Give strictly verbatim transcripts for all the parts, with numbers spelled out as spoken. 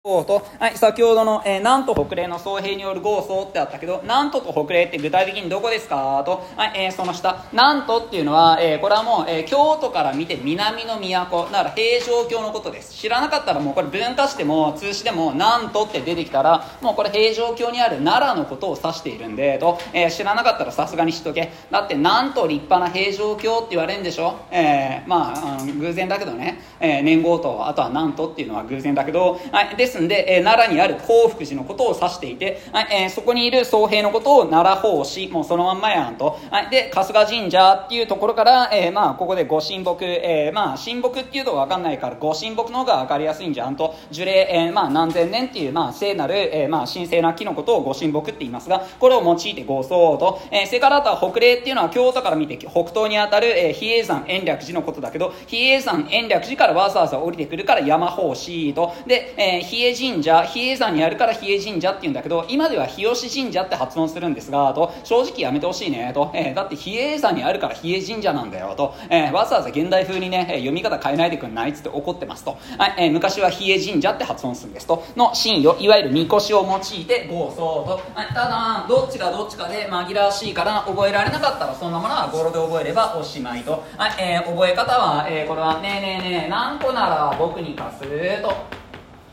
と、はい、先ほどの、えー、南都北嶺の総兵による豪壮ってあったけど、南都と北嶺って具体的にどこですかと、はい、えー、その下、南都っていうのは、えー、これはもう、えー、京都から見て南の都、だから平城京のことです。知らなかったらもうこれ文化史でも通史でも南都って出てきたら、もうこれ平城京にある奈良のことを指しているんで、と、えー、知らなかったらさすがに知っとけ。だってなんと立派な平城京って言われるんでしょ。えー、まあ、うん、偶然だけどね、えー、年号と、あとは南都っていうのは偶然だけど、はい、ですんで、えー、奈良にある興福寺のことを指していて、はい、えー、そこにいる僧兵のことを奈良法師、もうそのまんまやんと、はい、で春日神社っていうところから、えー、まあここで御神木、えー、まあ神木っていうと分かんないから御神木の方が分かりやすいんじゃんと、樹齢、えー、まあ何千年っていう、まあ聖なる、えー、まあ神聖な木のことを御神木って言いますが、これを用いて合奏と、えー、それからあとは北嶺っていうのは京都から見て北東にあたる、えー、比叡山延暦寺のことだけど、比叡山延暦寺からわざわざ降りてくるから山法師と、で、えー、比叡神社、比叡山にあるから比叡神社っていうんだけど、今では日吉神社って発音するんですが、と、正直やめてほしいねと、えー、だって比叡山にあるから比叡神社なんだよと、えー、わざわざ現代風にね、えー、読み方変えないでくんないっつって怒ってますと、はい、えー、昔は比叡神社って発音するんですと、の神よ、いわゆるみこしを用いて合奏と、はい、ただどっちがどっちかで紛らわしいから覚えられなかったらそんなものは語呂で覚えればおしまいと、はい、えー、覚え方は、えー、これはねえねえねえ何個なら僕に貸すと、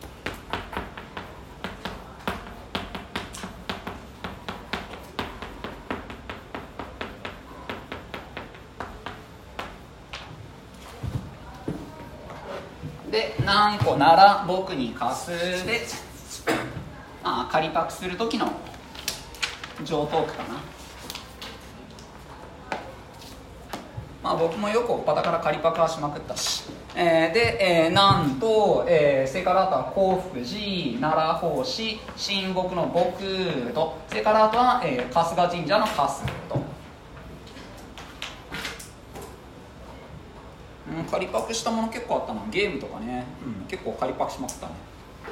で何個なら僕に貸すで、まあ、仮パクする時の上トークかな。まあ僕もよくおっぱたから仮パクはしまくったし、えー、で、えー、なんと、えー、それからあとは興福寺、奈良法師、神木の木と、それからあとは、えー、春日神社の春と、うん、仮パクしたもの結構あったな。ゲームとかね、うん、結構仮パクしまくったね。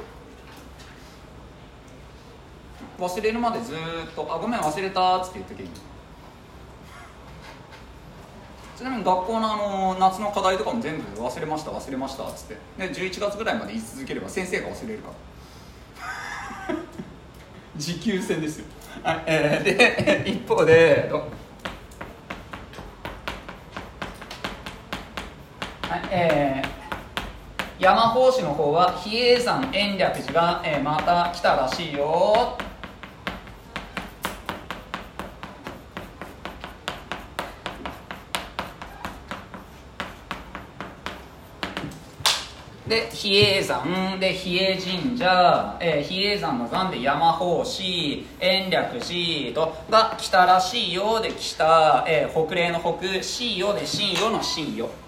忘れるまでずーっと、あ、ごめん忘れたっつって言っときゃいい。ちなみに学校の、あの夏の課題とかも全部忘れました忘れましたっつってでじゅういちがつぐらいまで言い続ければ先生が忘れるから持久戦ですよ、はい、えー、で一方で、はい、えー、山法師の方は比叡山延暦寺が、えー、また来たらしいよ。で比叡山で比叡神社、えー、比叡山の山で山法師延暦寺とが来たらしいよで来た、えー、北嶺の北しよで神よの神よ。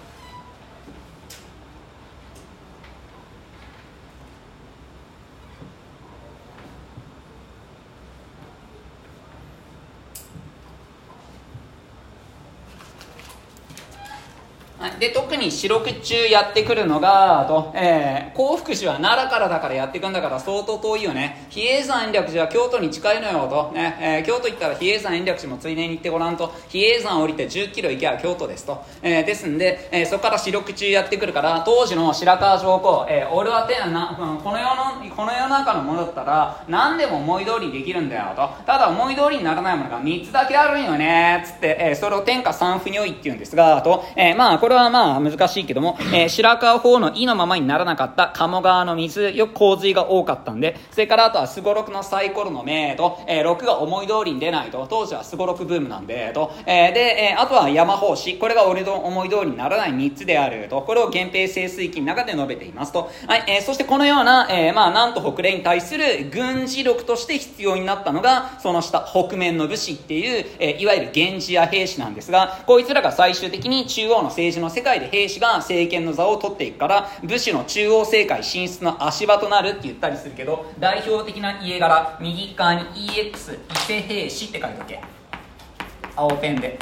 で特に四六中やってくるのがと、えー、興福寺は奈良からだからやってくんだから相当遠いよね。比叡山延暦寺は京都に近いのよと、ねえー、京都行ったら比叡山延暦寺もついでに行ってごらんと、比叡山降りてじゅっキロ行けば京都ですと、えー、ですんで、えー、そこから四六中やってくるから当時の白河上皇、えー、俺はてなこの世のこの世の中のものだったら何でも思い通りできるんだよと、ただ思い通りにならないものがみっつだけあるんよねつって、えー、それを天下三不如意って言うんですがと、えー、まあこれはまあ難しいけども、えー、白河法の意のままにならなかった鴨川の水、よく洪水が多かったんで、それからあとはすごろくのサイコロの目と、えー、ろくが思い通りに出ないと、当時はすごろくブームなんでと、えー、で、えー、あとは山法師、これが俺の思い通りにならないみっつであると、これを源平盛衰期の中で述べていますと、はい、えー、そしてこのような、えー、まあ南都北嶺に対する軍事力として必要になったのがその下北面の武士っていう、えー、いわゆる源氏や兵士なんですが、こいつらが最終的に中央の政治の世界で兵士が政権の座を取っていくから武士の中央政界進出の足場となるって言ったりするけど、代表的な家柄右側に イーエックス 伊勢兵士って書いておけ、青ペンで。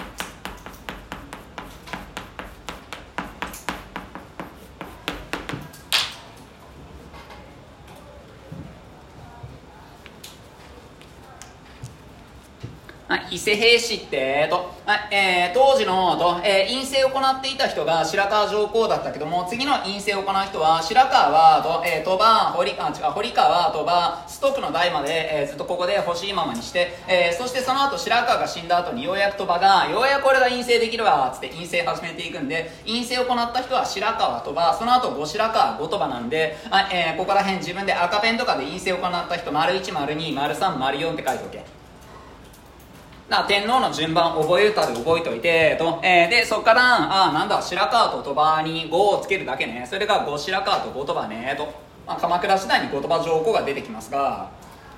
はい、伊勢平氏って、えっとはいえー、当時のと、えー、院政を行っていた人が白河上皇だったけども、次の院政を行う人は白河はと、えー、鳥羽堀あ違う堀川鳥羽崇徳の代まで、えー、ずっとここで欲しいままにして、えー、そしてその後白河が死んだ後にようやく鳥羽がようやく俺が院政できるわつって院政始めていくんで、院政を行った人は白河鳥羽、その後後白河後鳥羽なんで、はいえー、ここら辺自分で赤ペンとかで院政を行った人 丸いち、丸に、丸さん、丸よんって書いておけ。だから天皇の順番覚えるたで覚えておいてと、えー、でそこからあなんだ白河と鳥羽にごをつけるだけね。それが後白河と後鳥羽ねと、まあ、鎌倉時代に後鳥羽上皇が出てきますが、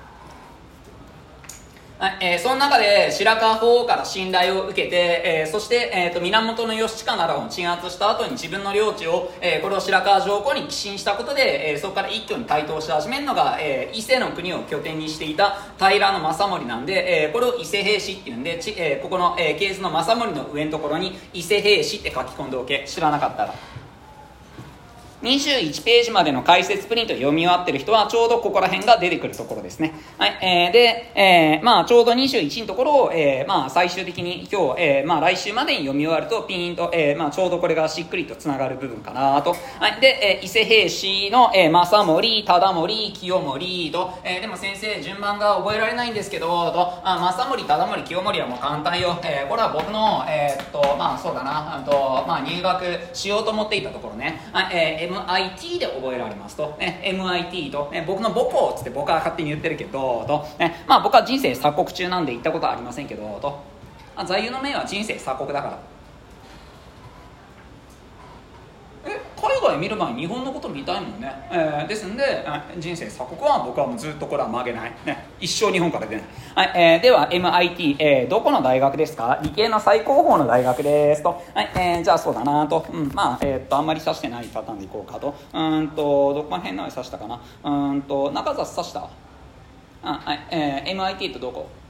はいえー、その中で白河法皇から信頼を受けて、えー、そして、えー、と源義親などを鎮圧した後に自分の領地を、えー、これを白河上皇に寄進したことで、えー、そこから一挙に台頭し始めるのが、えー、伊勢の国を拠点にしていた平将門なんで、えー、これを伊勢平氏っていうんで、ちえー、ここの、えー、系図の正盛の上のところに伊勢平氏って書き込んでおけ、知らなかったら。にじゅういちページまでの解説プリント読み終わってる人はちょうどここら辺が出てくるところですね。はい、えー、で、えー、まあちょうどにじゅういちのところを、えー、まあ最終的に今日、えー、まあ来週までに読み終わるとピーンと、えー、まあちょうどこれがしっくりとつながる部分かなと。はい、で、えー、伊勢平氏の、えー、正盛、忠盛、清盛と、えー、でも先生順番が覚えられないんですけどと、あ正盛、忠盛、清盛はもう簡単よ。えー、これは僕のえー、っとまあそうだな、あとまあ入学しようと思っていたところね。はい、えーエムアイティー で覚えられますと、ね、エムアイティー と、ね、僕の母校っつって僕は勝手に言ってるけどと、ねまあ、僕は人生鎖国中なんで行ったことはありませんけどと、あ座右の銘は人生鎖国だから。え海外見る前に日本のこと見たいもんね、えー、ですんで人生鎖国は僕はもうずっとこれは曲げない、ね、一生日本から出ない、はいえー、では エムアイティー、えー、どこの大学ですか？理系の最高峰の大学ですと、はいえー、じゃあそうだなと、うん、まあ、えー、っとあんまり指してないパターンでいこうかと、うんとどこら辺の指したかな、うんと中里指したあ、はいえー、エムアイティー とどこ？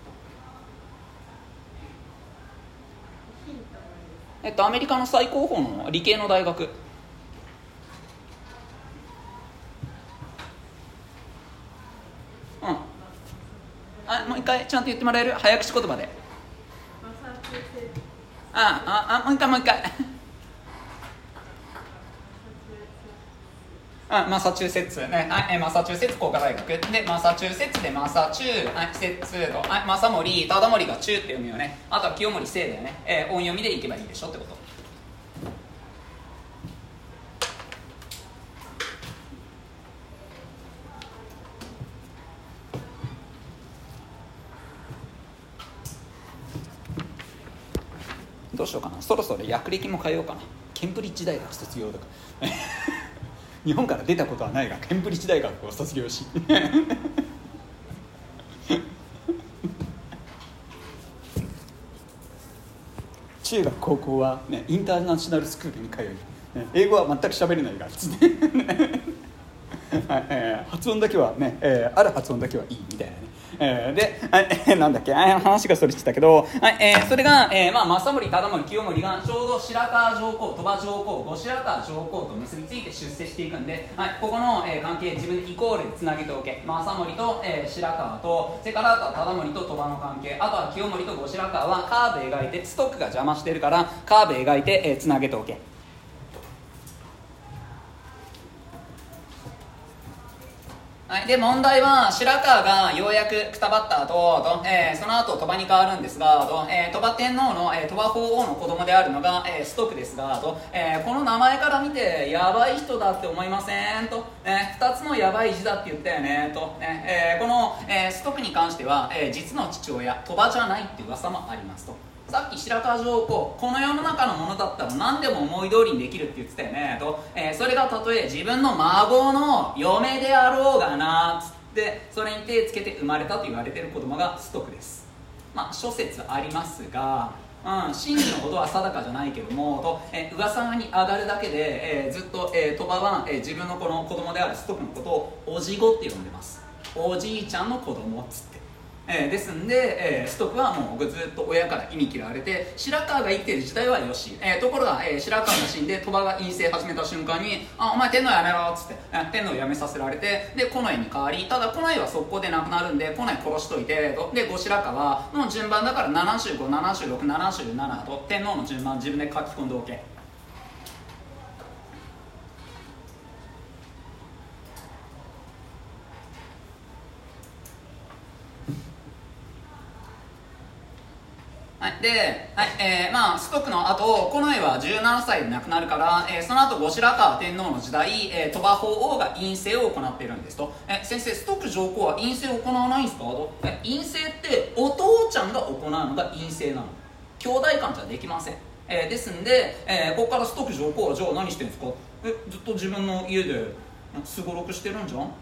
えっとアメリカの最高峰の理系の大学。うん、あもう一回ちゃんと言ってもらえる？早口言葉で。あああもう一回もう一回あマサチューセッツね、はい、マサチューセッツ工科大学でマサチューセッツでマサチュー、はい、セッツと、はい、マサモリタダモリがチューって読むよね。あとは清盛聖だよね、えー、音読みでいけばいいでしょってこと。どうしようかな、そろそろ略歴も変えようかな。ケンブリッジ大学卒業とか日本から出たことはないがケンブリッジ大学を卒業し中学高校は、ね、インターナショナルスクールに通い、ね、英語は全く喋れないがはいえー、発音だけはね、えー、ある発音だけはいいみたいなね、えー、で、えー、なんだっけ話がそれしてたけど、はいえー、それが、えーまあ、正盛、忠盛、清盛がちょうど白河上皇、鳥羽上皇、後白河上皇と結びついて出世していくんで、はい、ここの、えー、関係自分でイコールでつなげておけ。正盛と、えー、白河と、それからあとは忠盛と鳥羽の関係、あとは清盛と後白河はカーブ描いて、ストックが邪魔してるからカーブ描いて、えー、つなげておけ。はい、で問題は白河がようやくくたばった後と、えー、その後鳥羽に変わるんですがと、えー、鳥羽天皇の、えー、鳥羽法皇の子供であるのが、えー、ストックですがと、えー、この名前から見てやばい人だって思いませんと、えー、ふたつのやばい字だって言ったよねと、えー、この、えー、ストックに関しては、えー、実の父親鳥羽じゃないっていう噂もありますと。さっき白河上皇、この世の中のものだったら何でも思い通りにできるって言ってたよねと、えー、それがたとえ自分の孫の嫁であろうがなつってそれに手つけて生まれたと言われている子供がストックです。まあ諸説ありますが、うん、真偽のことは定かじゃないけどもと、えー、噂に上がるだけで、えー、ずっと、えー、鳥羽は、えー、自分のこの子供であるストックのことをおじごって呼んでます。おじいちゃんの子供っつって。 えー、ですんで、えー、ストックはもうずっと親から忌み嫌われて、白川が生きている時代はよし、えー、ところが、えー、白川が死んで鳥羽が院政始めた瞬間に「あお前天皇やめろ」っつって、えー、天皇やめさせられて、で近衛に代わり、ただ近衛は速攻で亡くなるんで近衛殺しといてと、で後白河の順番だからななじゅうご、ななじゅうろく、ななじゅうななと天皇の順番自分で書き込んでおけ。はい、で、はいえーまあ、崇徳の後近衛はじゅうななさいで亡くなるから、えー、その後後白河天皇の時代、えー、鳥羽法皇が院政を行っているんですと、えー、先生、崇徳上皇は院政を行わないんですかと、えー、院政ってお父ちゃんが行うのが院政なの、兄弟間じゃできません、えー、ですんで、えー、ここから崇徳上皇はじゃあ何してるんですか、えずっと自分の家ですごろくしてるんじゃん。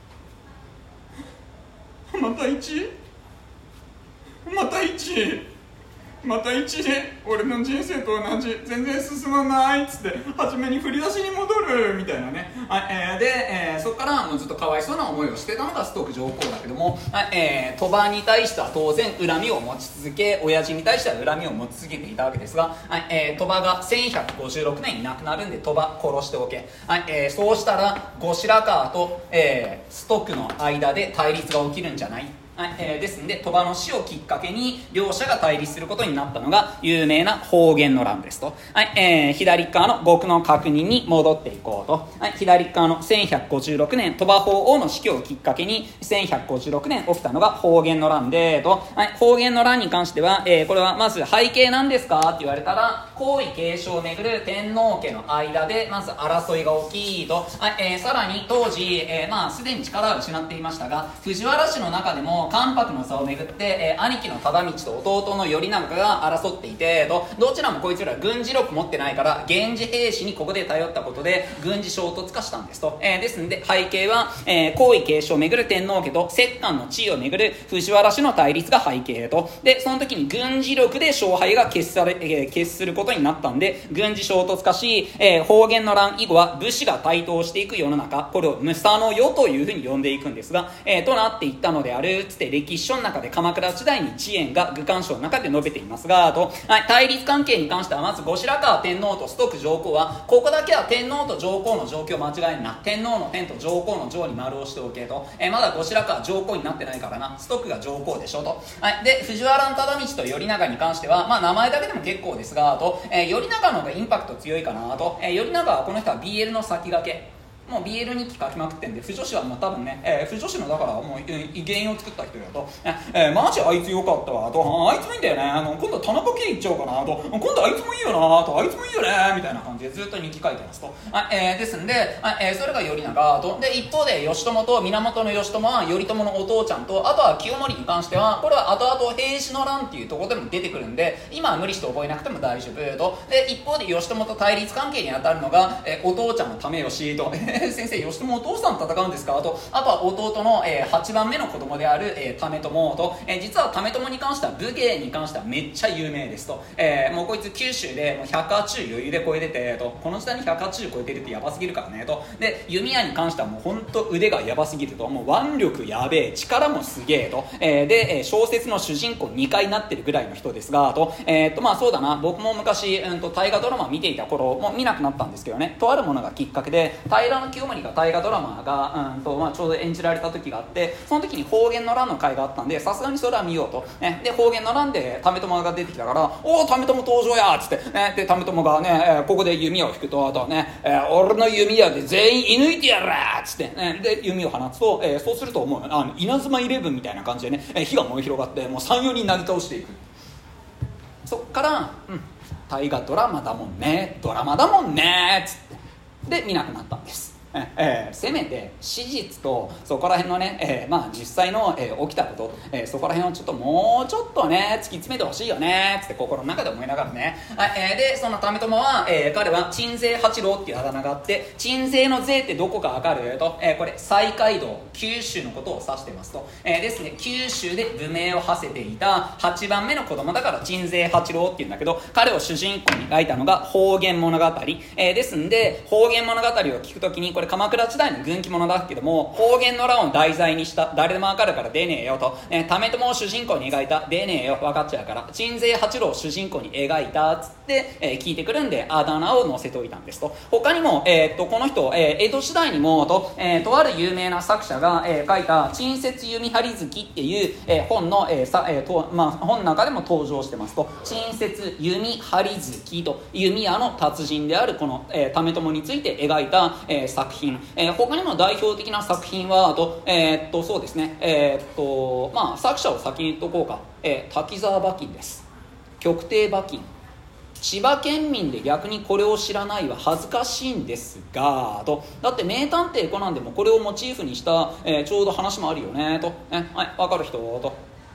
またいちまたいちまたいち俺の人生と同じ、全然進まないっつって初めに振り出しに戻るみたいなね、はいえー、で、えー、そこからもうずっとかわいそうな思いをしてたのが崇徳上皇だけども、はいえー、鳥羽に対しては当然恨みを持ち続け、親父に対しては恨みを持ち続けていたわけですが、はいえー、鳥羽がせんひゃくごじゅうろくねんに亡くなるんで鳥羽殺しておけ、はいえー、そうしたら後白河と、えー、崇徳の間で対立が起きるんじゃない。はいえー、ですので鳥羽の死をきっかけに両者が対立することになったのが有名な保元の乱ですと、はいえー、左側の極の確認に戻っていこうと、はい、左側のせんひゃくごじゅうろくねん鳥羽法皇の死去をきっかけにせんひゃくごじゅうろくねん起きたのが保元の乱でと、はい、保元の乱に関しては、えー、これはまず背景なんですかって言われたら皇位継承をめぐる天皇家の間でまず争いが起きと、はいえー、さらに当時、えー、まあすでに力を失っていましたが藤原氏の中でも関白の差をめぐって、えー、兄貴の忠道と弟の頼長が争っていてと、どちらもこいつら軍事力持ってないから源氏兵士にここで頼ったことで軍事衝突化したんですと、えー、ですので背景は、えー、皇位継承をめぐる天皇家と摂関の地位をめぐる藤原氏の対立が背景と、でその時に軍事力で勝敗が決され、えー、決することになったんで軍事衝突化し、えー、保元の乱以後は武士が台頭していく世の中、これを武者の世というふうに呼んでいくんですが、えー、となっていったのであるつって歴史書の中で鎌倉時代に遅延が愚官書の中で述べていますがと、はい、対立関係に関してはまず後白河天皇と崇徳上皇はここだけは天皇と上皇の状況間違えんな、天皇の天と上皇の上に丸をしておけと、えー、まだ後白河上皇になってないからな、崇徳が上皇でしょと、はい、で藤原忠道と頼長に関しては、まあ、名前だけでも結構ですがと、えー、頼長の方がインパクト強いかなと、えー、頼長はこの人は ビーエル の先駆け、もう ビーエル 日記書きまくってんで、不女子はもう多分ね、えー、不女子のだからもう威厳を作った人だと、えー、マジあいつよかったわと、あいつもいいんだよね、あの今度は田中圭行っちゃおうかなと、今度あいつもいいよなと、あいつもいいよねみたいな感じでずっと日記書いてますと、あ、えー、ですんで、あ、えー、それが頼長と、で一方で義朝と源義朝は頼朝のお父ちゃんと、あとは清盛に関してはこれは後々平氏の乱っていうところでも出てくるんで今は無理して覚えなくても大丈夫と、で一方で義朝と対立関係に当たるのが、えー、お父ちゃんの為義と先生義朝お父さんと戦うんですかと、あとは弟の、えー、はちばんめの子供である、えー、為朝と、えー、実は為朝に関しては武芸に関してはめっちゃ有名ですと、えー、もうこいつ九州でもうひゃくはちじゅう余裕で超えててと、この時代にひゃくはちじゅう超えてるってやばすぎるからねと、で弓矢に関してはもうほんと腕がやばすぎると、もう腕力やべえ、力もすげえと、えー、で、えー、小説の主人公にかいになってるぐらいの人ですがと、えー、っとまあそうだな、僕も昔、うん、と大河ドラマ見ていた頃もう見なくなったんですけどね、とあるものがきっかけで平清盛が大河ドラマが、うんとまあ、ちょうど演じられた時があって、その時に保元の乱の回があったんでさすがにそれは見ようと、ね、で保元の乱で為朝が出てきたから、おお為朝登場やっつって、ね、で為朝がね、えー、ここで弓矢を引くと、あとね、えー、俺の弓矢で全員射抜いてやるっつって、ね、で弓を放つと、えー、そうするともうあの稲妻イレブンみたいな感じでね、えー、火が燃え広がってもうさん、よにんなぎ倒していく。そっからうん大河ドラマだもんね、ドラマだもんねっつってで見なくなったんです。えー、せめて史実とそこら辺のね、えーまあ、実際の、えー、起きたこと、えー、そこら辺をちょっともうちょっとね突き詰めてほしいよねつって心の中で思いながらね、はいえー、でその為朝は、えー、彼は鎮西八郎っていうあだ名があって、鎮西の西ってどこかわかると、えー、これ西海道九州のことを指してますと、えー、ですね九州で武名を馳せていたはちばんめの子供だから鎮西八郎っていうんだけど、彼を主人公に描いたのが方言物語、えー、ですんで方言物語を聞くときにこれれ鎌倉時代の軍記物だけども、方言の乱を題材にした誰でもわかるから出ねえよと、えー、為朝を主人公に描いた出ねえよ分かっちゃうから鎮西八郎を主人公に描いたっつって、えー、聞いてくるんであだ名を載せておいたんですと。他にも、えー、っとこの人、えー、江戸時代にもと、えー、とある有名な作者が、えー、書いた鎮雪弓張月っていう、えー、本の、えーさえーとまあ、本の中でも登場してますと、鎮雪弓張月と弓矢の達人であるこの、えー、為朝について描いた、えー、作品、えー、他にも代表的な作品はと、えー、っとそうですね、えー、っとまあ作者を先に言っとこうか、えー、滝沢馬琴です。極低馬琴、千葉県民で逆にこれを知らないは恥ずかしいんですがと、だって名探偵コナンでもこれをモチーフにした、えー、ちょうど話もあるよねと、ね、はい、分かる人と、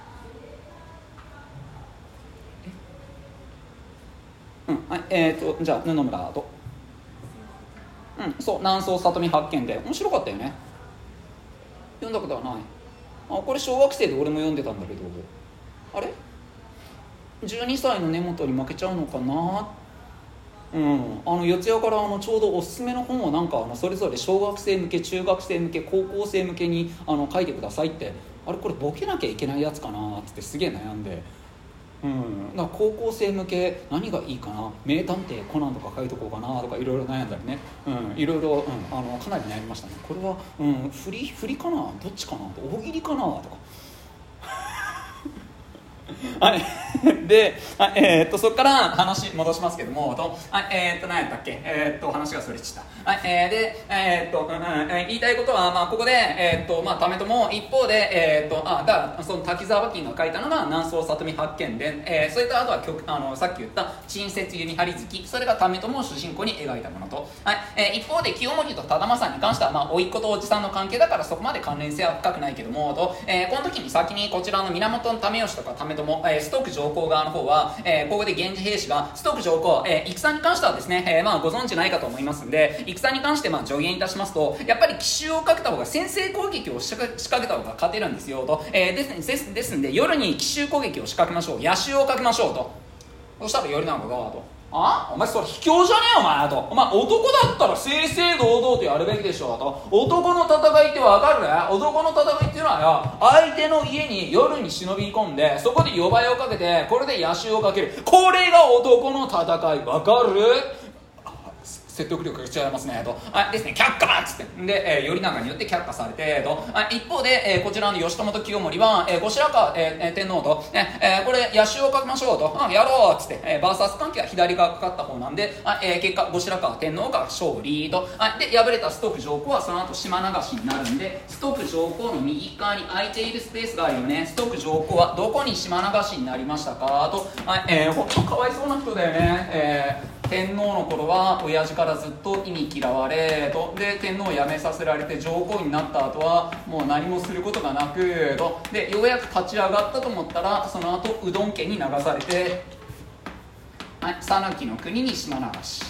うん、はい、えー、とじゃあ布村と、うん、そう南総里見八犬で面白かったよね。読んだことはない。あ、これ小学生で俺も読んでたんだけど、あれじゅうにさいの根本に負けちゃうのかな。うん、あの四谷からあのちょうどおすすめの本をなんかあのそれぞれ小学生向け中学生向け高校生向けにあの書いてくださいって、あれこれボケなきゃいけないやつかなっつってすげえ悩んで、うん、だから高校生向け何がいいかな、名探偵コナンとか書いとこうかなとかいろいろ悩んだりね、うん、いろいろ、うん、あのかなり悩みましたね。これは、うん、振り振りかな、どっちかな、大喜利かなとかはい、で、えー、っとそこから話戻しますけども、とえー、っと何やったっけ、えー、っと話がそれちゃった、はい、えー、で、えー、っと、うん、言いたいことは、まあ、ここで、えー、っとまあ、為朝一方で、えー、っとあだからその滝沢馬琴が書いたのが南総里見八犬伝、えー、それとあとは曲あのさっき言った鎮雪弓張月、それが為朝を主人公に描いたものと、はい、えー、一方で清盛と忠政に関しては、まあ、甥っ子とおじさんの関係だからそこまで関連性は深くないけどもと、えー、この時に先にこちらの源為義とか為朝、えー、ストック上皇側の方は、えー、ここで源氏兵士がストック上皇、えー、戦に関してはですね、えーまあ、ご存知ないかと思いますんで、戦に関してまあ助言いたしますと、やっぱり奇襲をかけた方が先制攻撃を仕掛けた方が勝てるんですよと、えー、ですですですんで夜に奇襲攻撃を仕掛けましょう、夜襲をかけましょうと。そしたら頼長がと、あお前それ卑怯じゃねえお前と、お前男だったら正々堂々とやるべきでしょうと、男の戦いってわかるね、男の戦いっていうのはよ、相手の家に夜に忍び込んでそこで呼ばれをかけてこれで夜襲をかける、これが男の戦い、わかる？説得力が違いますねと、あですね、却下っつってで、えー、頼長によって却下されてと、あ一方で、えー、こちらの義朝と清盛は、えー、後白河、えー、天皇と、えー、これ夜襲をかけましょうと、あやろうっつって、えー、バーサス関係は左がかかった方なんで、あ、えー、結果後白河天皇が勝利と、あで敗れたストック上皇はその後島流しになるんで、ストック上皇の右側に空いているスペースがあるよね、ストック上皇はどこに島流しになりましたかと、あ、えー、ほんとかわいそうな人だよね、えー天皇の頃は親父からずっと忌み嫌われと、で天皇を辞めさせられて上皇になった後はもう何もすることがなくと、でようやく立ち上がったと思ったらその後うどん家に流されて、はい、讃岐の国に島流し。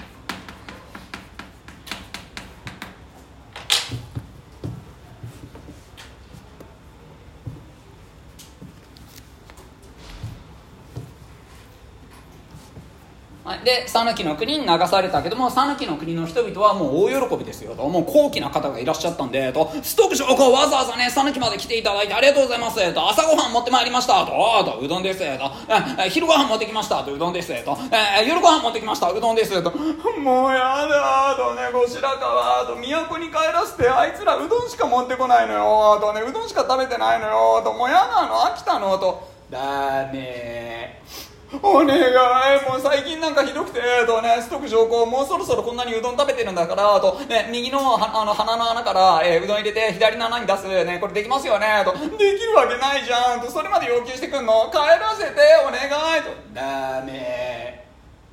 で讃岐の国に流されたけども、讃岐の国の人々はもう大喜びですよと、もう高貴な方がいらっしゃったんでと、ストック上皇わざわざね讃岐まで来ていただいてありがとうございますと、朝ごはん持ってまいりましたと、とうどんですと、え昼ごはん持ってきましたと、うどんですと、え夜ごはん持ってきましたうどんですと、もうやだとね、後白河と都に帰らせて、あいつらうどんしか持ってこないのよとね、うどんしか食べてないのよと、もうやなの飽きたのと、だねお願いもう最近なんかひどくてとね、ストック上皇もうそろそろこんなにうどん食べてるんだからと、ね、右のはあの鼻の穴から、えー、うどん入れて左の穴に出すね、これできますよねと、できるわけないじゃんと、それまで要求してくんの、帰らせてお願いと、ダメ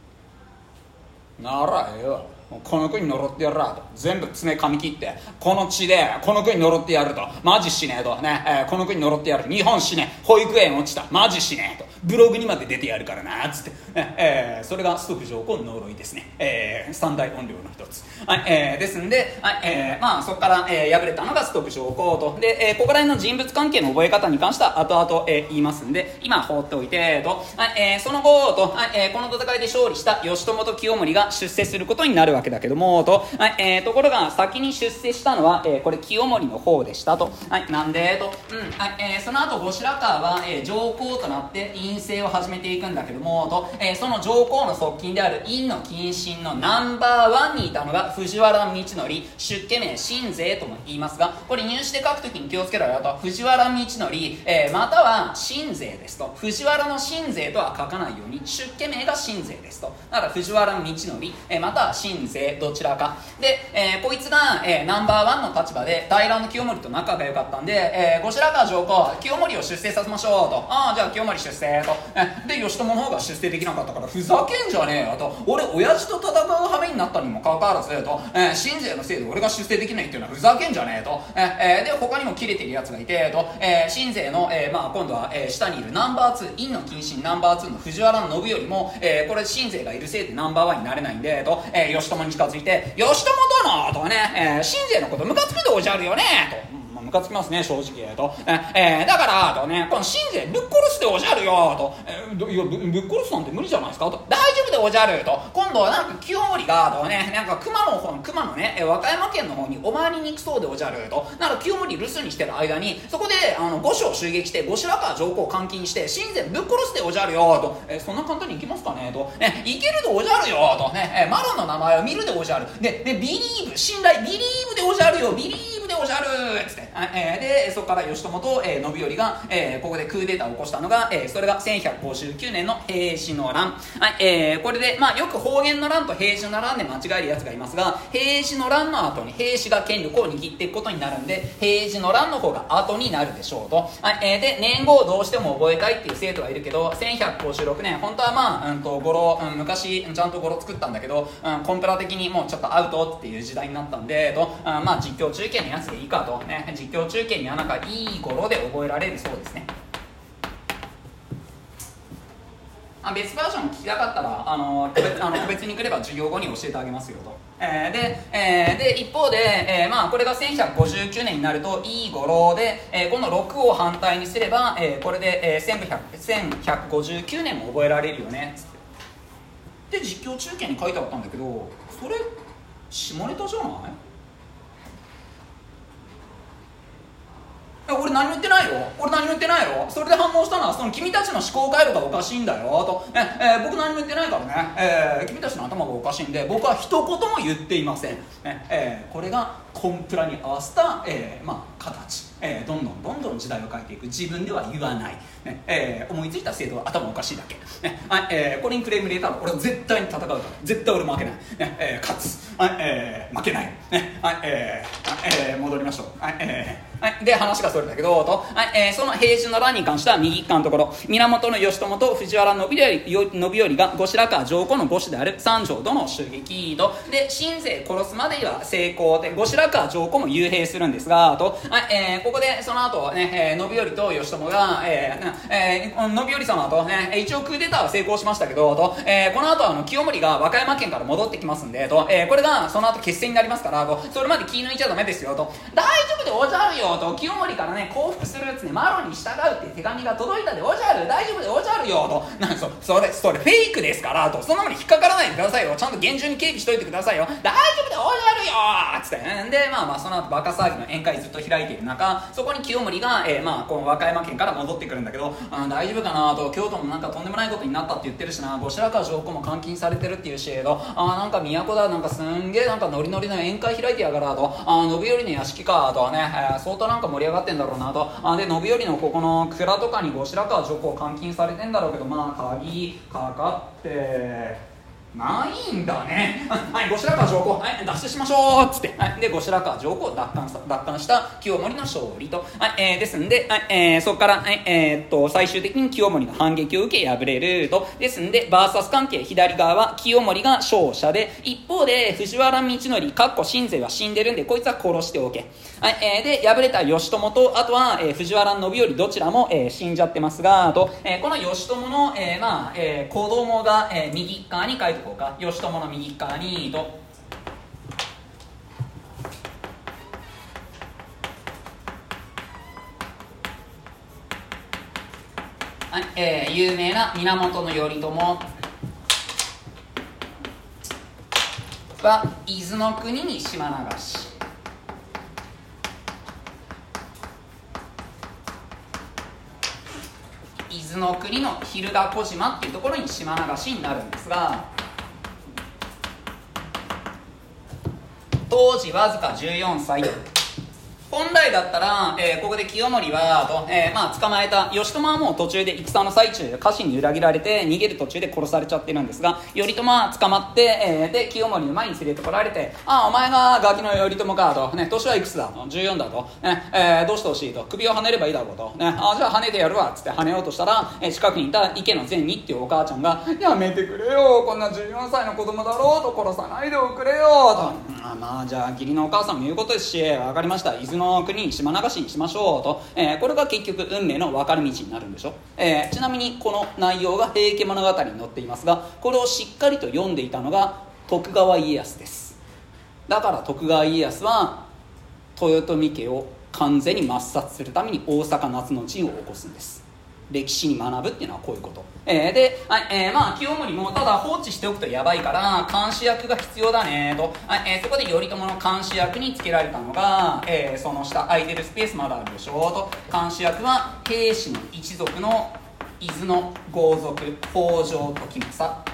ならええわ、この国に呪ってやるらと、全部爪噛み切ってこの血でこの国に呪ってやると、マジ死ねえとね、えー、この国に呪ってやる、日本死ね、保育園落ちたマジ死ねえと、 ブログにまで出てやるからなっつって、えー、それが崇徳上皇の呪いですね、えー、三大怨霊の一つ、はいえー、ですんで、はいえーまあ、そこから、えー、敗れたのが崇徳上皇とで、えー、ここら辺の人物関係の覚え方に関しては後々、えー、言いますんで今放っておいてと、はいえー、その後と、はいえー、この戦いで勝利した義朝と清盛が出世することになるわけだけどもと、はいえー、ところが先に出世したのは、えー、これ清盛の方でしたと、はい、なんでと、うんはいえー、その後後白河は、えー、上皇となって院政を始めていくんだけどもと、えー、その上皇の側近である院の近臣のナンバーワンにいたのが藤原道則、出家名新勢とも言いますが、これ入試で書くときに気をつけろよと、藤原道則、えー、または新勢ですと、藤原の新勢とは書かないように出家名が新勢ですと、だから藤原道則、えー、または新勢どちらかで、えー、こいつが、えー、ナンバーワンの立場で平清盛と仲が良かったんで、えー、後白河上皇清盛を出世させましょうと、ああじゃあ清盛出世と、えー、で義朝の方が出世できなかったからふざけんじゃねえよと、俺親父と戦う羽目になったにもかかわらずと、えー、新勢のせいで俺が出世できないっていうのはふざけんじゃねえと、えー、で他にもキレてるやつがいてと、えー、新勢の、えーまあ、今度は、えー、下にいるナンバーツー院の近臣ナンバーツーの藤原信頼も、えー、これ新勢がいるせいでナンバーワンになれないんでと、えー、義朝に近づいて義朝殿とかね、えー、新勢のことムカつくでおじゃるよねと、ムカつきますね正直と、えー、だからとねこの新勢ぶっ殺すでおじゃるよと、えー、いや ぶ, ぶっ殺すなんて無理じゃないですかと、大丈夫でおじゃると、今度はなんか清盛がとねなんか熊の方熊のね和歌山県の方にお参りに行くそうでおじゃると、なんか清盛留守にしてる間にそこであの御所を襲撃して後白河上皇を監禁して新勢ぶっ殺すでおじゃるよと、えー、そんな簡単に行きますかねと、ね行けるでおじゃるよとね、えー、マロの名前を見るでおじゃるででビリーブ信頼ビリーブでおじゃるよビリーブでおじゃるっつって、えー、でそこから義朝と、えー、信頼が、えー、ここでクーデターを起こしたのが、えー、それがせんひゃくごじゅうきゅうねんの平治の乱、はいえー、これで、まあ、よく方言の乱と平治の乱で間違えるやつがいますが、平治の乱の後に平治が権力を握っていくことになるんで平治の乱の方が後になるでしょうと、はいえー、で年号をどうしても覚えたいっていう生徒がいるけどせんひゃくごじゅうろくねん本当はまあ、うん、と語呂、うん、昔ちゃんと語呂作ったんだけど、うん、コンプラ的にもうちょっとアウトっていう時代になったんでと、うん、まあ実況中継のやつでいいかと、ね、実況中継にはなんかいい語呂で覚えられるそうですね。あ別バージョン聞きたかったらあの個別あの個別に来れば授業後に教えてあげますよと、えー、で、えー、で一方で、えーまあ、これがせんひゃくごじゅうきゅうねんになるといい語呂で、えー、このろくを反対にすれば、えー、これで、えー、せんひゃくごじゅうきゅうねんも覚えられるよねつってで実況中継に書いてあったんだけどそれ下ネタじゃない？俺何も言ってないよ俺何も言ってないよそれで反応したのはその君たちの思考回路がおかしいんだよと、ええー、僕何も言ってないからね、えー、君たちの頭がおかしいんで僕は一言も言っていません、ええー、これがコンプラに合わせた、えーまあ、形、えー、どんどんどんどん時代を変えていく自分では言わない、ねえー、思いついた生徒は頭おかしいだけ、ねはいえー、これにクレーム入れたら俺は絶対に戦うから絶対俺負けない、ねえー、勝つ、はいえー、負けない、ねはいえーえー、戻りましょう、はいえーはい、で話がそれだけどと、はいえー、その平治の乱に関しては右側のところ源義朝と藤原信頼が後白河上皇の御子である三条殿を襲撃とで新勢殺すまでは成功で後白河上皇も幽閉するんですがと、はいえー、ここでその後、ねえー、信頼と義朝が、えーえー、信頼様と、ね、一応クーデターは成功しましたけどと、えー、この後あの清盛が和歌山県から戻ってきますんでと、えー、これがその後決戦になりますからとそれまで気抜いちゃダメですよと大丈夫でおじゃるよと清盛からね降伏するやつねマロに従うっていう手紙が届いたでおじゃる大丈夫でおじゃるよとなんそそれそれフェイクですからとそんなもの引っかからないでくださいよちゃんと厳重に警備しといてくださいよ大丈夫でおじゃるよっつってでまあまあその後バカ騒ぎの宴会ずっと開いている中そこに清盛が、えー、まあこの和歌山県から戻ってくるんだけどあ大丈夫かなと京都もなんかとんでもないことになったって言ってるしな後白河上皇も監禁されてるっていうしあなんか都だなんかすんげえなんかノリノリの宴会開いてやがらとあ信頼の屋敷かとはね、えー、相当なんか盛り上がってんだろうなとあで信頼のここの蔵とかに後白河上皇監禁されてんだろうけどまあ鍵かかってないんだね。はい、後白河上皇、はい、脱出しましょうっつって、はい、で後白河上皇を奪還さ奪還した清盛の勝利と、はいえー、ですんで、はいえー、そこから、はいえー、っと最終的に清盛の反撃を受け敗れると、ですんでバーサス関係左側は清盛が勝者で、一方で藤原道則かっこ信西は死んでるんでこいつは殺しておけ、はいえー、で敗れた義朝とあとは、えー、藤原信頼どちらも、えー、死んじゃってますがと、えー、この義朝の、えーまあえー、子供が、えー、右側に書いておこうか。義朝の右側にと、はいえー、有名な源頼朝は伊豆の国に島流し、伊豆の国の蛭ヶ小島っていうところに島流しになるんですが、当時わずかじゅうよんさい。本来だったら、えー、ここで清盛はと、えーまあ、捕まえた義朝はもう途中で戦の最中家臣に裏切られて逃げる途中で殺されちゃってるんですが、頼朝は捕まって、えー、で清盛の前に連れてこられて、ああお前がガキの頼朝かと、ね、年はいくつだと、じゅうよんだと、ねえー、どうしてほしいと、首をはねればいいだろうと、ね、あじゃあはねてやるわっつってはねようとしたら、えー、近くにいた池の善にっていうお母ちゃんがやめてくれよ、こんなじゅうよんさいの子供だろうと殺さないでおくれよと、あまあじゃあ義理のお母さんも言うことですし、分かりました、伊豆の国に島流しにしましょうと、えー、これが結局運命の分かれ道になるんでしょ、えー、ちなみにこの内容が平家物語に載っていますが、これをしっかりと読んでいたのが徳川家康です。だから徳川家康は豊臣家を完全に抹殺するために大阪夏の陣を起こすんです。歴史に学ぶっていうのはこういうこと、えー、で、はいえー、まあ清盛もただ放置しておくとやばいから監視役が必要だねと、はいえー、そこで頼朝の監視役につけられたのが、えー、その下空いてるスペースまだあるでしょうと、監視役は平氏の一族の伊豆の豪族北条時政。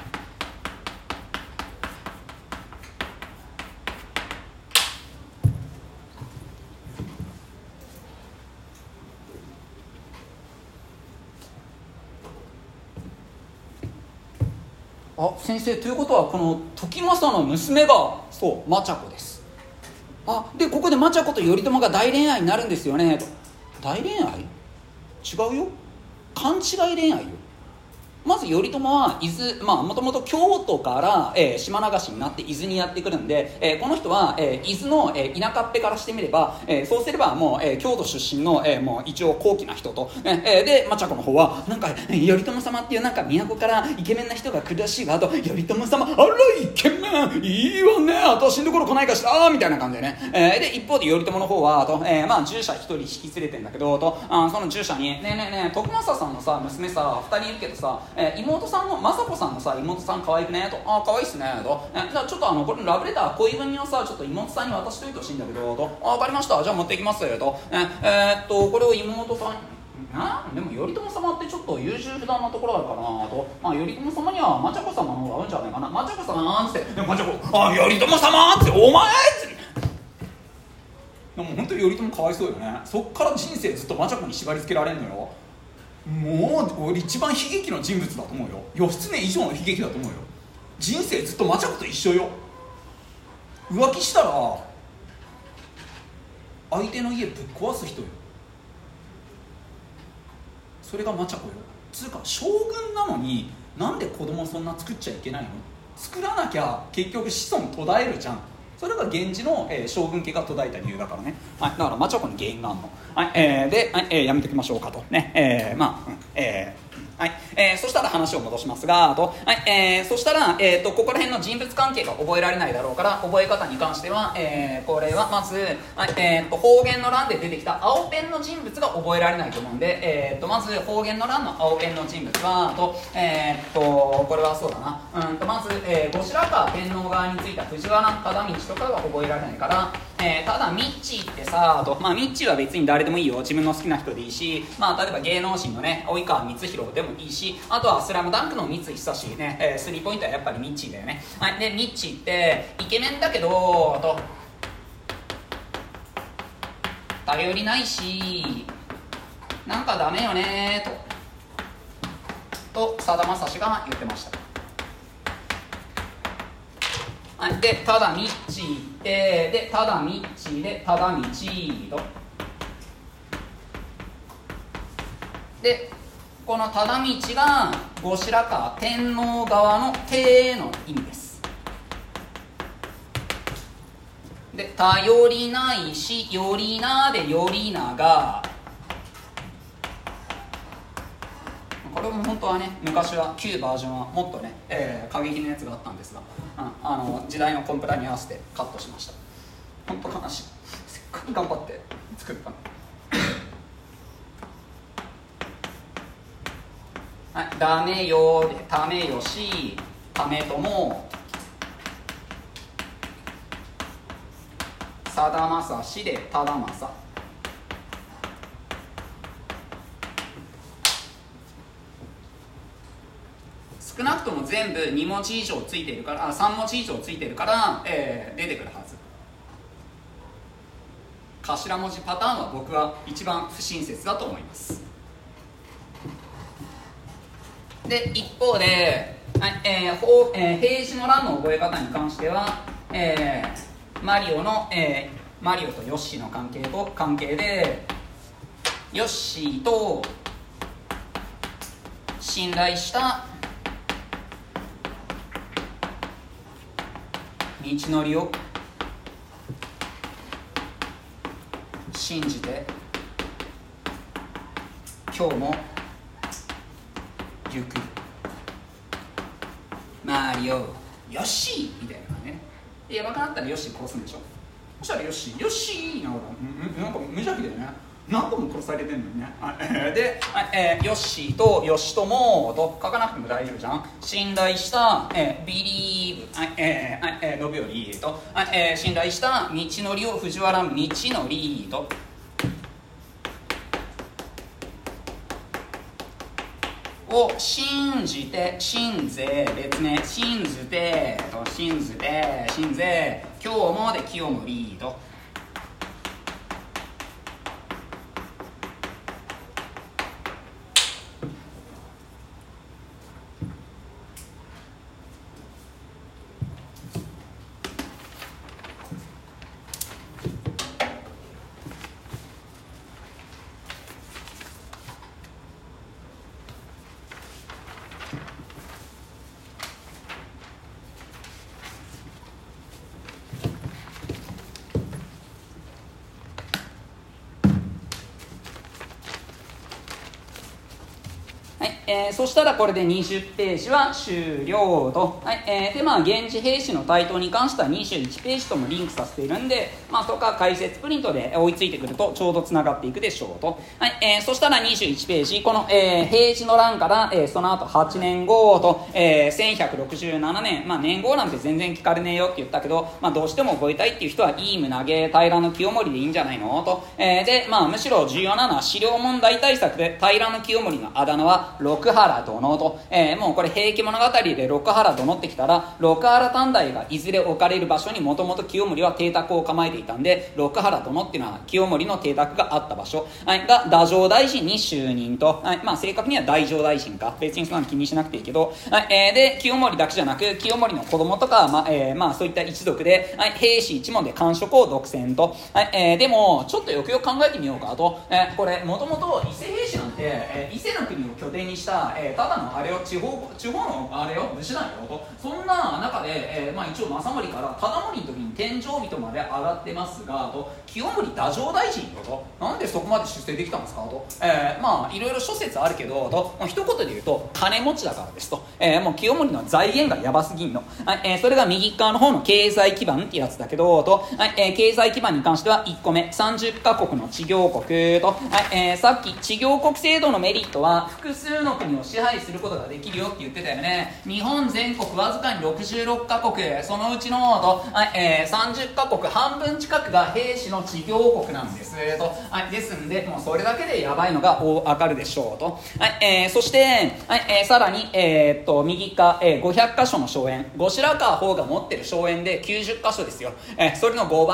あ先生ということはこの時政の娘がそう政子です。あでここで政子と頼朝が大恋愛になるんですよねと。大恋愛？違うよ、勘違い恋愛よ。まず頼朝は伊豆、まあもともと京都から、えー、島流しになって伊豆にやってくるんで、えー、この人は、えー、伊豆の、えー、田舎っぺからしてみれば、えー、そうすればもう、えー、京都出身の、えー、もう一応高貴な人と、えー、で政子の方はなんか頼朝様っていうなんか都からイケメンな人が来るらしいがと、頼朝様あらイケメンいいわね、私のところ来ないかしらみたいな感じでね、えー、で一方で頼朝の方はと、えー、まあ従者一人引き連れてんだけどと、あその従者にねえねえねえ徳政さんのさ娘さふたりいるけどさ、えー、妹さんの政子さんのさ妹さん可愛くねと、あ可愛いっすねと、えじゃあちょっとあのこれラブレター恋文をさちょっと妹さんに渡しといてほしいんだけどと、あ分かりましたじゃあ持っていきますと、ええー、っとこれを妹さんなでも頼朝様ってちょっと優柔不断なところあるかなと、まあ、頼朝様には政子様の方が合うんじゃないかな、政子様っつって政子あ頼朝様っつってお前っつってでも本当に頼朝かわいそうよね。そっから人生ずっと政子に縛り付けられんのよ。もう俺一番悲劇の人物だと思うよ。義経以上の悲劇だと思うよ。人生ずっと政子と一緒よ。浮気したら相手の家ぶっ壊す人よ。それが政子よ。つうか将軍なのになんで子供そんな作っちゃいけないの？作らなきゃ結局子孫途絶えるじゃん。それが源氏の、えー、将軍家が途絶えた理由だからね、はい、だから政子に原因があるの、はいえー、で、はいえー、やめておきましょうかとね、えー、まあ、うんえーはいえー、そしたら話を戻しますがと、はいえー、そしたら、えー、とここら辺の人物関係が覚えられないだろうから覚え方に関しては、えー、これはまず、はいえー、と方言の欄で出てきた青ペンの人物が覚えられないと思うんで、えー、とまず方言の欄の青ペンの人物はと、えー、とこれはそうだな、うんとまず、えー、後白河天皇側についた藤原忠道とかが覚えられないから、えー、ただミッチーってさと、まあ、ミッチーは別に誰でもいいよ、自分の好きな人でいいし、まあ、例えば芸能人のね及川光弘でもいいし、あとはスラムダンクの三井久志ね、えー、スリーポイントはやっぱりミッチーだよね、はい、でミッチーってイケメンだけどと頼りないしなんかダメよねととさだまさしが言ってました。 はい、でただみっち、えー、でただみっちでただみちと、でこのただみちが後白河天皇側の帝の意味です。で頼りないしよりなでよりなが、これも本当はね昔は旧バージョンはもっとね、えー、過激なやつがあったんですが、うん、あの時代のコンプラに合わせてカットしました。本当悲しい。せっかく頑張って作ったの。はい、ダメよでためよしためとも、さだまさしでただまさ、少なくとも全部に文字以上ついているから、あさん文字以上ついているから、えー、出てくるはず。頭文字パターンは僕は一番不親切だと思います。で一方で、はいえーほえー、平時の欄の覚え方に関しては、えー、マリオの、えー、マリオとヨッシーの関係と関係で、ヨッシーと信頼した道のりを信じて今日も行くマリオヨッシーみたいな感じね。でやばくなったらヨッシー殺すんでしょ。そしたらヨッシーヨッシーななんか無邪気だよね。何度も殺されてるのにね。で、えー、ヨッシーとヨシトモと書かなくても大丈夫じゃん。信頼した、えー、ビリーブ、えーえー、ノビオリと、えー、信頼した道のりを藤原道のりと、を信じて信ぜ別名信ずてと信ずて信ぜ今日もで清盛と、えー、そしたらこれでにじゅうページは終了と、はいえー、でまあ源氏平氏の台頭に関してはにじゅういちページともリンクさせているんで、まあ、そこから解説プリントで追いついてくるとちょうどつながっていくでしょうと、はいえー、そしたらにじゅういちページこの、えー、平氏の乱から、えー、その後はちねんごと、えー、せんひゃくろくじゅうななねん、まあ、年号なんて全然聞かれねえよって言ったけど、まあ、どうしても覚えたいっていう人はいい胸毛平清盛でいいんじゃないのと、えー、で、まあ、むしろ重要なのは資料問題対策で平清盛のあだ名は六原殿と、えー、もうこれ平家物語で六原殿ってきたら六原短大がいずれ置かれる場所にもともと清盛は邸宅を構えていたんで、六原殿っていうのは清盛の邸宅があった場所、はい、が太政大臣に就任と、はいまあ、正確には大乗大臣か別にそんなの気にしなくていいけど、はいえー、で清盛だけじゃなく清盛の子供とか、まあえーまあ、そういった一族で、はい、平氏一門で官職を独占と、はいえー、でもちょっとよくよく考えてみようかと、えー、これもともと伊勢平氏なんて、えー、伊勢の国を拠点にした、えー、ただのあれを地方地方のあれよ武士団よと、そんな中で、えーまあ、一応正盛から忠盛の時に天上人まで上がってますがと、清盛太政大臣よと、なんでそこまで出世できたんですかと、えー、まあいろいろ諸説あるけどと、もう一言で言うと金持ちだからですと、えー、もう清盛の財源がやばすぎんの、はいえー、それが右側の方の経済基盤ってやつだけどと、はいえー、経済基盤に関してはいっこめさんじゅっかこくの地行国と、はいえー、さっき地行国制度のメリットは複数の国を支配することができるよって言ってたよね。日本全国わずかにろくじゅうろっかこく、そのうちのと、はいえー、さんじゅっかこく半分近くが平氏の地行国なんですと、はい、ですんでもうそれだけでやばいのがわかるでしょうと、はいえー、そして、はいえー、さらに、えー、っと右側、えー、ごひゃっかしょの荘園、後白河法が持ってる荘園できゅうじゅっかしょですよ、えー、それのごばい、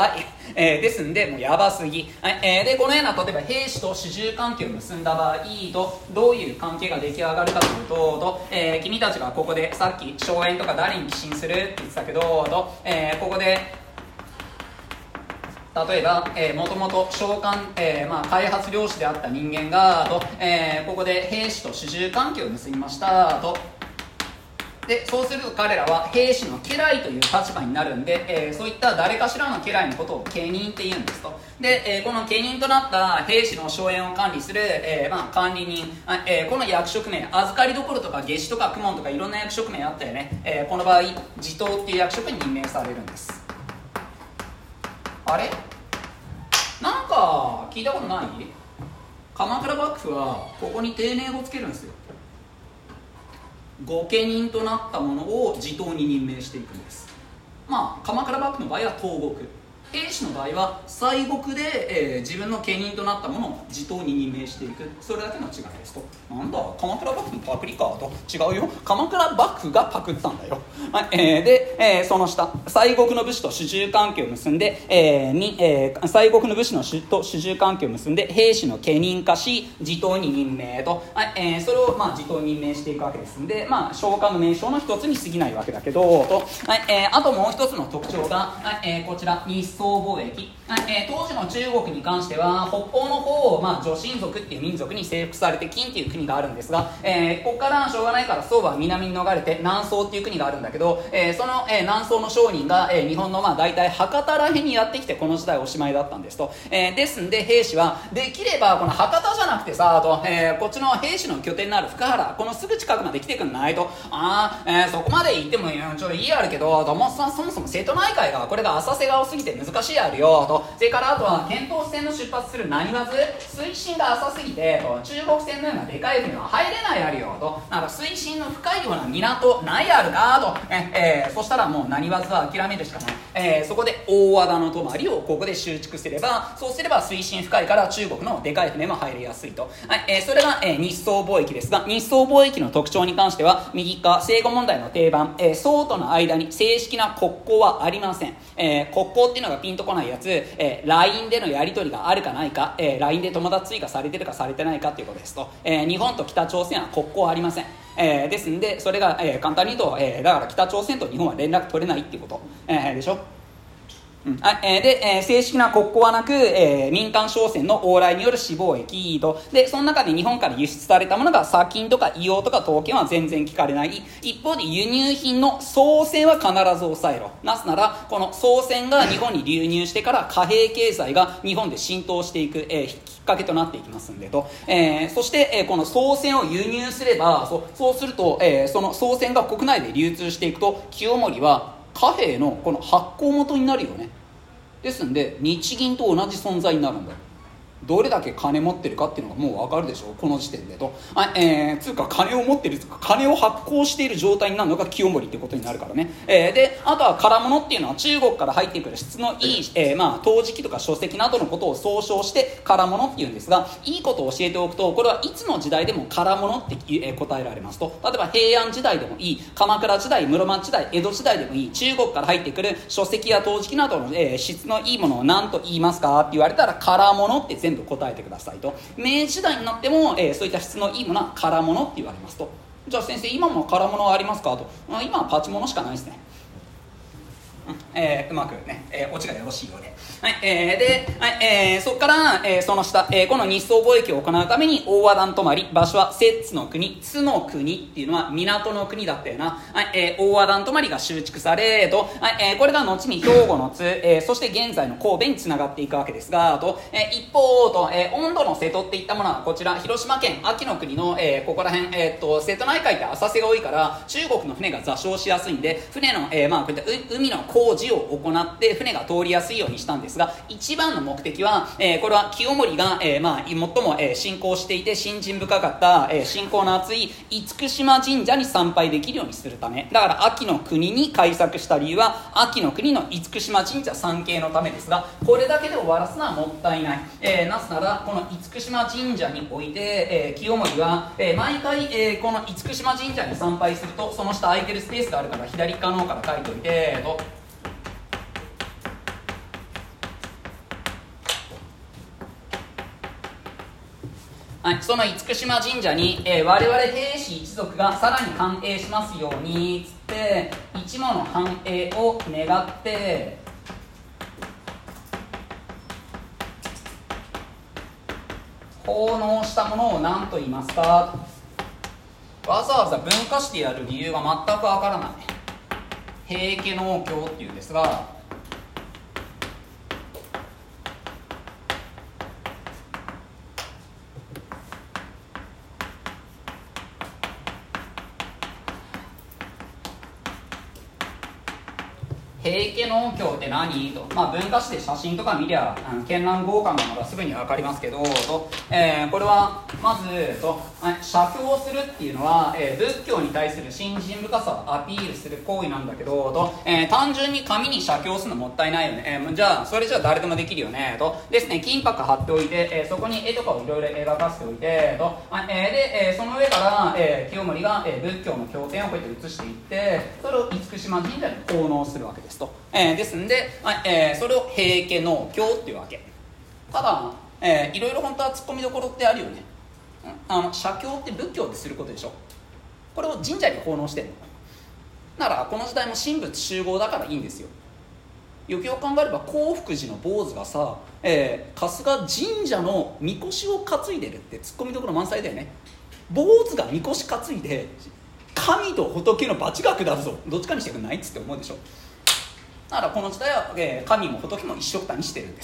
えー、ですんでもうやばすぎ、はいえー、でこのような例えば兵士と主従関係を結んだ場合とどういう関係が出来上がるかというと、と、えー、君たちがここでさっき荘園とか誰に寄進するって言ってたけどと、えー、ここで例えば、えー、もともと召喚、えーまあ、開発領主であった人間がと、えー、ここで兵士と主従関係を結びましたと。でそうすると彼らは兵士の家来という立場になるんで、えー、そういった誰かしらの家来のことを家人って言うんですと。で、えー、この家人となった兵士の荘園を管理する、えーまあ、管理人、えー、この役職名預かりどころとか下司とか公文とかいろんな役職名あったよね、えー、この場合地頭っていう役職に任命されるんです。あれなんか聞いたことない？鎌倉幕府はここに丁寧語つけるんですよ。御家人となったものを地頭に任命していくんです。まあ鎌倉幕府の場合は東国、兵士の場合は西国で、えー、自分の家人となったものを地頭に任命していく、それだけの違いですと。なんだ鎌倉幕府のパクリかと。違うよ、鎌倉幕府がパクったんだよ、はいえー、で、えー、その下西国の武士と主従関係を結んで、えーにえー、西国の武士の主と主従関係を結んで兵士の家人化し地頭に任命と、はいえー、それを、まあ、地頭に任命していくわけですんで、まあ、召喚の名称の一つに過ぎないわけだけどと、はいえー、あともう一つの特徴が、はいえー、こちら日宋貿易、はいえー、当時の中国に関しては北方の方を、まあ、女真族っていう民族に征服されて金っていう国があるんですが、えー、ここからしょうがないから宋は南に逃れて南宋っていう国があるんだけど、えー、その、えー、南宋の商人が、えー、日本のまあ大体博多ら辺にやってきてこの時代おしまいだったんですと、えー、ですんで兵士はできればこの博多じゃなくてさと、えー、こっちの兵士の拠点のある深原このすぐ近くまで来てくんないと。あー、えー、そこまで行ってもちょっと家あるけどともそもそも瀬戸内海がこれが浅瀬が多すぎて難しいあるよと。それからあとは遣唐使船の出発する何わず水深が浅すぎてと中国船のようなでかい船は入れないあるよと。なんか水深の深いような港ないあるかと、ええー、そしたらもう何わずは諦めるしかない、えー、そこで大和田の泊まりをここで習築すればそうすれば水深深いから中国のでかい船も入りやすいと、はいえー、それが、えー、日宋貿易ですが日宋貿易の特徴に関しては右側正語問題の定番、えー、宋との間に正式な国交はありません、えー、国交っていうのがピンとこないやつ、えー、ライン でのやり取りがあるかないか、えー、ライン で友達追加されてるかされてないかということですと、えー、日本と北朝鮮は国交はありません、えー、ですんでそれが、えー、簡単に言うと、えー、だから北朝鮮と日本は連絡取れないっていうこと、えー、でしょ。うんあえー、で、えー、正式な国交はなく、えー、民間商船の往来による私貿易とでその中で日本から輸出されたものが砂金とか硫黄とか刀剣は全然聞かれない。一方で輸入品の宋銭は必ず抑えろ。なぜならこの宋銭が日本に流入してから貨幣経済が日本で浸透していく、えー、きっかけとなっていきますんでと、えー、そして、えー、この宋銭を輸入すればそそうすると、えー、その宋銭が国内で流通していくと清盛は貨幣のこの発行元になるよね。ですんで日銀と同じ存在になるんだ。どれだけ金持ってるかっていうのがもう分かるでしょこの時点でと、あえー、つうか金を持ってるつうか金を発行している状態になるのが清盛っていうことになるからね、えー、であとは唐物っていうのは中国から入ってくる質のいい、えー、まあ陶磁器とか書籍などのことを総称して唐物っていうんですがいいことを教えておくとこれはいつの時代でも唐物って、えー、答えられますと。例えば平安時代でもいい鎌倉時代室町時代江戸時代でもいい中国から入ってくる書籍や陶磁器などの、えー、質のいいものを何と言いますかって言われたら唐物って全部答えてくださいと。明治時代になっても、えー、そういった質のいいものは唐物って言われますと。じゃあ先生今も唐物はありますかと。今はパチモノしかないですね。えー、うまくね、えー、オチがよろしいようで、はいえー、で、はいえー、そこから、えー、その下、えー、この日宋貿易を行うために大和田泊まり場所は摂津の国津の国っていうのは港の国だったよな、はいえー、大和田泊まりが修築されと、はいえー、これが後に兵庫の津、えー、そして現在の神戸につながっていくわけですがと、えー、一方と、えー、温度の瀬戸っていったものはこちら広島県安芸の国の、えー、ここら辺、えー、と瀬戸内海って浅瀬が多いから中国の船が座礁しやすいんで船の、えーまあ、こういった海の工事を行って船が通りやすいようにしたんですが一番の目的は、えー、これは清盛が、えーまあ、最も、えー、信仰していて信心深かった、えー、信仰の厚い厳島神社に参拝できるようにするためだから安芸の国に開削した理由は安芸の国の厳島神社参詣のためですがこれだけで終わらすのはもったいない、えー、なぜならこの厳島神社において、えー、清盛は、えー、毎回、えー、この厳島神社に参拝するとその下空いてるスペースがあるから左側の方から書いておいてとはい、その厳島神社に、えー、我々兵士一族がさらに繁栄しますようにつって一門の繁栄を願って奉納したものを何と言いますか。わざわざ文化史でやる理由が全くわからない。平家農協っていうんですが、平家農協って何と、まあ、文化史で写真とか見りゃあの絢爛豪華なのがすぐに分かりますけどと、えー、これはまずと写経をするっていうのは、えー、仏教に対する信心深さをアピールする行為なんだけどと、えー、単純に紙に写経するのもったいないよね、えー、じゃあそれじゃあ誰でもできるよねとですね、金箔貼っておいて、えー、そこに絵とかをいろいろ描かせておいてと、えー、で、えー、その上から、えー、清盛が、えー、仏教の経典をこうやって写していってそれを厳島神社に奉納するわけですと、えー、ですんで、えー、それを平家農協っていうわけ。ただ、えー、いろいろ本当はツッコミどころってあるよね。あの写経って仏教ですることでしょ。これを神社に奉納してるのならこの時代も神仏集合だからいいんですよ。よくよく考えれば興福寺の坊主がさ、えー、春日神社のみこしを担いでるってツッコミどころ満載だよね。坊主がみこし担いで神と仏の罰が下るぞ、どっちかにしてくんないっつって思うでしょ。だからこの時代は、えー、神も仏も一緒くたにしてるんです。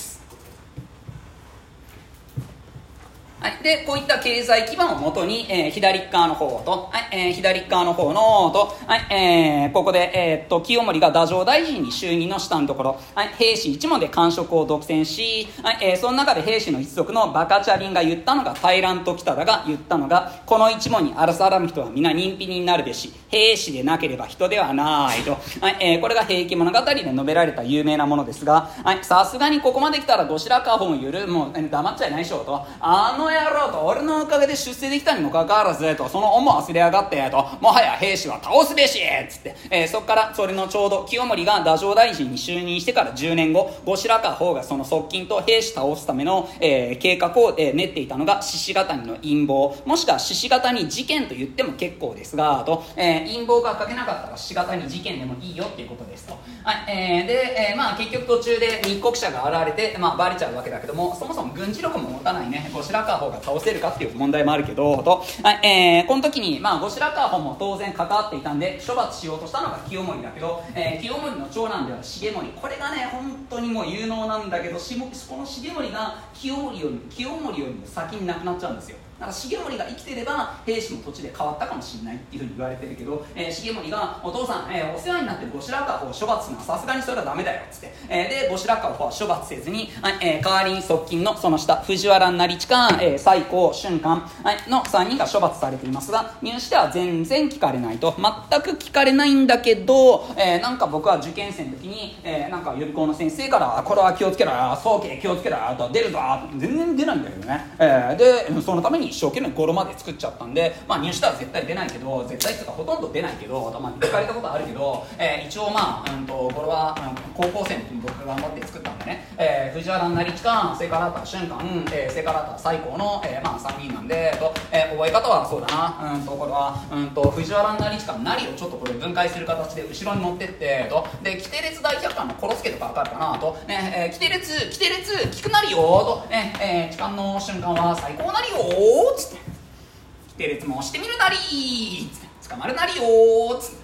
はい、でこういった経済基盤をもとに、えー、左側の方と、はいえー、左側の方のと、はいえー、ここで、えー、っと清盛が太政大臣に就任のしたんところ、はい、兵士一門で官職を独占し、はいえー、その中で兵士の一族のバカチャリンが言ったのが平蘭時忠が言ったのが、この一門に荒さらむ人は皆人否になるべし、兵士でなければ人ではないと、はいえー、これが平家物語で述べられた有名なものですが、さすがにここまで来たら後白河法もゆるもう、えー、黙っちゃいないでしょうと、あの野郎と俺のおかげで出世できたにもかかわらずとその恩も忘れやがってと、もはや兵士は倒すべしっつって、えー、そこからそれのちょうど清盛が太政大臣に就任してからじゅうねんご、後白河法がその側近と兵士倒すための、えー、計画を、えー、練っていたのが獅子ヶ谷の陰謀、もしくは獅子ヶ谷事件と言っても結構ですがと、えー、陰謀が書けなかったら獅子ヶ谷事件でもいいよっていうことですと、はいえー、で、えーまあ、結局途中で密告者が現れて、まあ、バレちゃうわけだけども、そもそも軍事力も持たないね後白河法が倒せるかっていう問題もあるけどと、はいえー、この時に、まあ、後白河法も当然関わっていたんで処罰しようとしたのが清盛だけど、えー、清盛の長男である重盛、これがね本当にもう有能なんだけど、しもこの重盛が清盛より清盛よりも先に亡くなっちゃうんですよ。だから重盛が生きてれば兵士も土地で変わったかもしれないっていうふうに言われてるけど、えー、重盛がお父さん、えー、お世話になってる後白河法を処罰するのはさすがにそれはダメだよっつって、えー、で後白河法は処罰せずに、はいえー、代わりに側近のその下藤原成親、えー、西光俊寛、はい、のさんにんが処罰されていますが、入試では全然聞かれないと、全く聞かれないんだけど、えー、なんか僕は受験生の時に、えー、なんか予備校の先生からこれは気をつけろよ、早慶気をつけろよと、出るぞ全然出ないんだけどね、えー、でそのために一生懸命語呂まで作っちゃったんで、まあ、入試では絶対出ないけど、絶対っていうかほとんど出ないけど、まあ、聞かれたことあるけど、えー、一応まあ、うんと、これは、うん、高校生の時に僕が頑張って作ったんでね、えー、藤原成親、それからあとは俊寛、えー、それからあとは西光の、えーまあ、さんにんなんでと、えー、覚え方はそうだな、うんとこれは、うんと藤原成親、成をちょっとこれ分解する形で後ろに持ってってと、で規定列大百科の殺助とか分かるかなと、ねえー、規定列規定列聞くなりよと、ねえー、痴漢の瞬間は最高なりよーつって、規定列もしてみるなりーつって捕まるなりよーつって、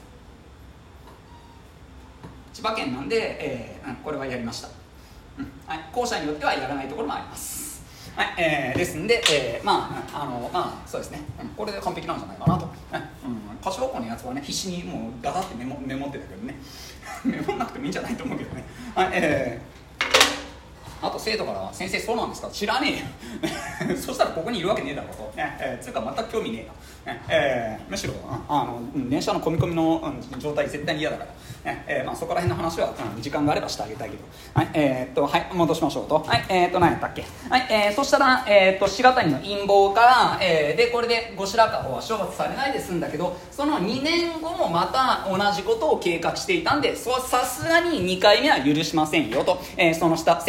千葉県なんで、えー、これはやりました、うんはい、校舎によってはやらないところもあります。はいえー、ですんで、えー、まああのまあそうですね、うん、これで完璧なんじゃないかなと、ねうん、柏校のやつはね必死にもうガタってメモメモってたけどねメモんなくてもいいんじゃないと思うけどね、はいえー、あと生徒から「先生そうなんですか?」知らねえよそしたらここにいるわけねえだろうと、ねえー、つうか全く興味ねえな、ねえー、むしろあの電車の込み込みの、うん、状態絶対に嫌だからねえーまあ、そこら辺の話は、うん、時間があればしてあげたいけど、はいえー、っとはい戻しましょうと、はいえー、っと何やったっけ、はいえー、そしたら、えー、っと志賀谷の陰謀から、えー、でこれで後白河法は処罰されないで済んだけど、そのにねんごもまた同じことを計画していたんで、さすがににかいめは許しませんよと、えー、その下せんひゃくな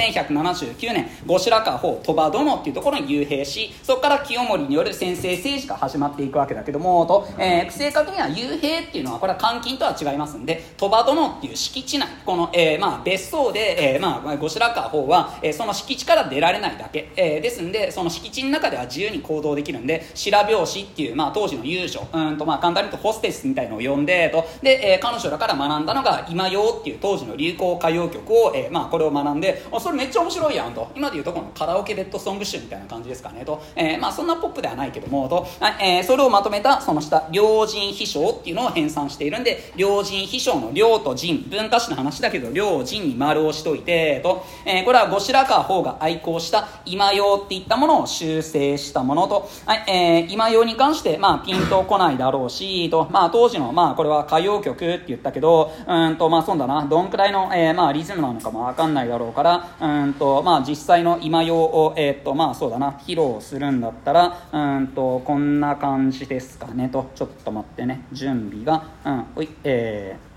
ななじゅうきゅうねん後白河法鳥羽殿っていうところに幽閉し、そこから清盛による専制政治が始まっていくわけだけどもと、えー、正確には幽閉っていうのはこれは監禁とは違いますんで、鳥羽殿っていう敷地内、この、えーまあ、別荘で、えーまあ、後白河法は、えー、その敷地から出られないだけ、えー、ですんでその敷地の中では自由に行動できるんで、白拍子っていう、まあ、当時の遊女、うんとまあ簡単に言うとホステスみたいのを呼んでと、で、えー、彼女らから学んだのが今用っていう当時の流行歌謡曲を、えーまあ、これを学んで、あそれめっちゃ面白いやんと、今でいうとこのカラオケベッドソング集みたいな感じですかねと、えー、まあそんなポップではないけどもと、えー、それをまとめたその下両人秘書っていうのを編纂しているんで、両人秘書の両と人、文化史の話だけど両人に丸をしといてと、えー、これは後白河法が愛好した今用っていったものを修正したものと、はいえー、今用に関してまあピンとこないだろうしと、まあ当時のまあこれは歌謡曲って言ったけど、うんとまあそうだな、どんくらいの、えー、まあリズムなのかもわかんないだろうから、うんとまあ実際の今用をえー、っとまあそうだな披露するんだったら、うんとこんな感じですかねと、ちょっと待ってね、準備がうんおいえー